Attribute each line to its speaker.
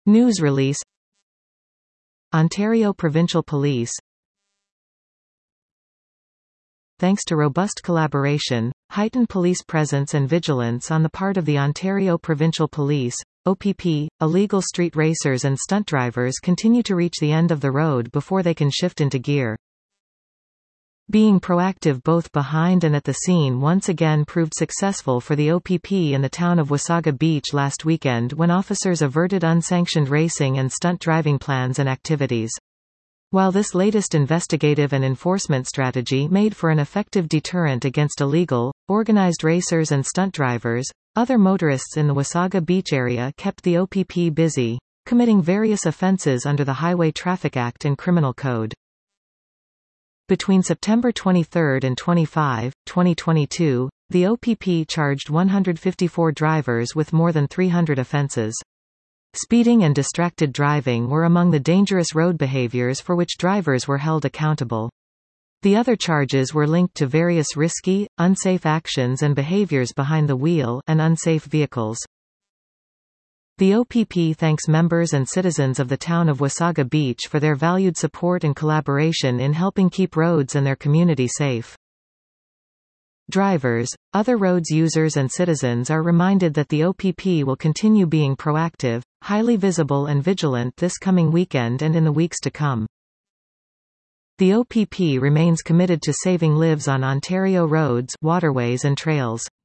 Speaker 1: News release. Ontario Provincial Police. Thanks to robust collaboration, heightened police presence and vigilance on the part of the Ontario Provincial Police, OPP, illegal street racers and stunt drivers continue to reach the end of the road before they can shift into gear. Being proactive both behind and at the scene once again proved successful for the OPP in the town of Wasaga Beach last weekend when officers averted unsanctioned racing and stunt driving plans and activities. While this latest investigative and enforcement strategy made for an effective deterrent against illegal, organized racers and stunt drivers, other motorists in the Wasaga Beach area kept the OPP busy, committing various offenses under the Highway Traffic Act and Criminal Code. Between September 23 and 25, 2022, the OPP charged 154 drivers with more than 300 offenses. Speeding and distracted driving were among the dangerous road behaviors for which drivers were held accountable. The other charges were linked to various risky, unsafe actions and behaviors behind the wheel and unsafe vehicles. The OPP thanks members and citizens of the town of Wasaga Beach for their valued support and collaboration in helping keep roads and their community safe. Drivers, other roads users and citizens are reminded that the OPP will continue being proactive, highly visible and vigilant this coming weekend and in the weeks to come. The OPP remains committed to saving lives on Ontario roads, waterways and trails.